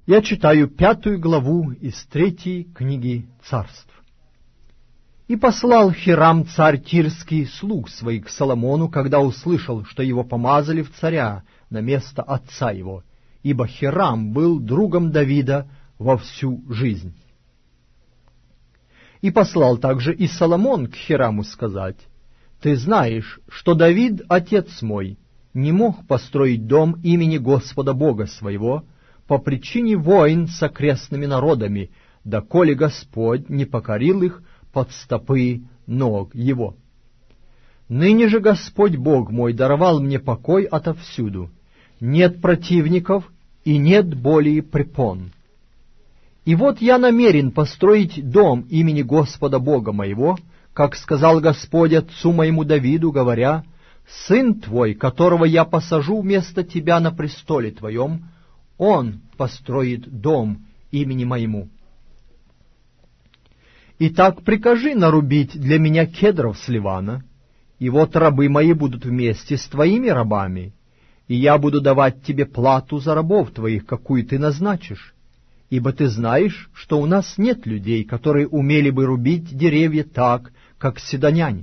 Я читаю 5 главу из 3 книги Царств. «И послал Хирам царь Тирский слуг своих к Соломону, когда услышал, что его помазали в царя на место отца его, ибо Хирам был другом Давида во всю жизнь. И послал также и Соломон к Хираму сказать: Ты знаешь, что Давид, отец мой, не мог построить дом имени Господа Бога своего по причине войн с окрестными народами, доколе Господь не покорил их под стопы ног его. Ныне же Господь Бог мой даровал мне покой отовсюду, нет противников и нет более препон. И вот я намерен построить дом имени Господа Бога моего, как сказал Господь отцу моему Давиду, говоря: Сын твой, которого я посажу вместо тебя на престоле твоем, он построит дом имени моему. Итак, прикажи нарубить для меня кедров с Ливана, и вот рабы мои будут вместе с твоими рабами, и я буду давать тебе плату за рабов твоих, какую ты назначишь, ибо ты знаешь, что у нас нет людей, которые умели бы рубить деревья так, как сидоняне».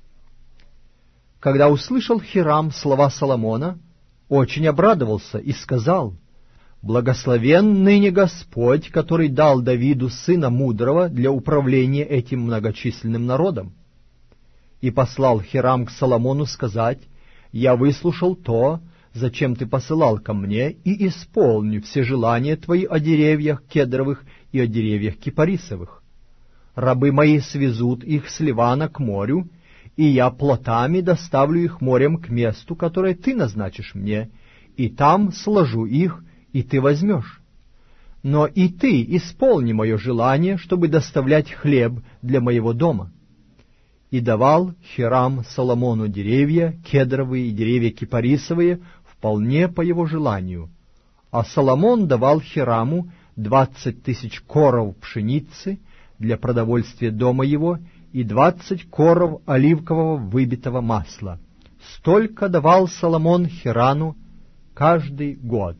Когда услышал Хирам слова Соломона, очень обрадовался и сказал: «Благословен ныне Господь, который дал Давиду сына мудрого для управления этим многочисленным народом». И послал Хирам к Соломону сказать: «Я выслушал то, зачем ты посылал ко мне, и исполню все желания твои о деревьях кедровых и о деревьях кипарисовых. Рабы мои свезут их с Ливана к морю, и я плотами доставлю их морем к месту, которое ты назначишь мне, и там сложу их, и ты возьмешь. Но и ты исполни мое желание, чтобы доставлять хлеб для моего дома». И давал Хирам Соломону деревья кедровые и деревья кипарисовые вполне по его желанию, а Соломон давал Хираму 20 000 коров пшеницы для продовольствия дома его и 20 коров оливкового выбитого масла. Столько давал Соломон Хирану каждый год.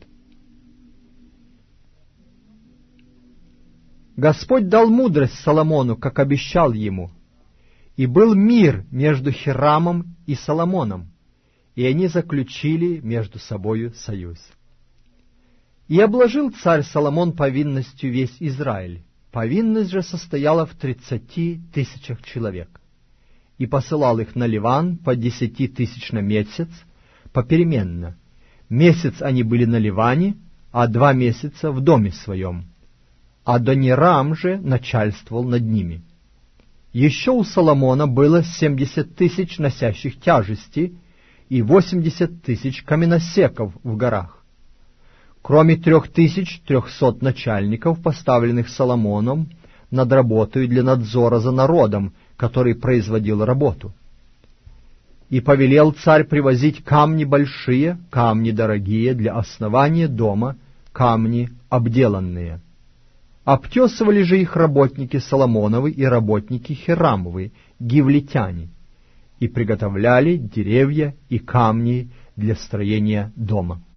Господь дал мудрость Соломону, как обещал ему, и был мир между Хирамом и Соломоном, и они заключили между собою союз. И обложил царь Соломон повинностью весь Израиль. Повинность же состояла в 30 000 человек. И посылал их на Ливан по 10 000 на месяц, попеременно. Месяц они были на Ливане, а 2 месяца в доме своем. Адонирам же начальствовал над ними. Еще у Соломона было 70 000 носящих тяжести и 80 000 каменосеков в горах, кроме 3300 начальников, поставленных Соломоном над работой для надзора за народом, который производил работу. И повелел царь привозить камни большие, камни дорогие для основания дома, камни обделанные. Обтесывали же их работники Соломоновы и работники Хирамовы, гивлитяне, и приготовляли деревья и камни для строения дома.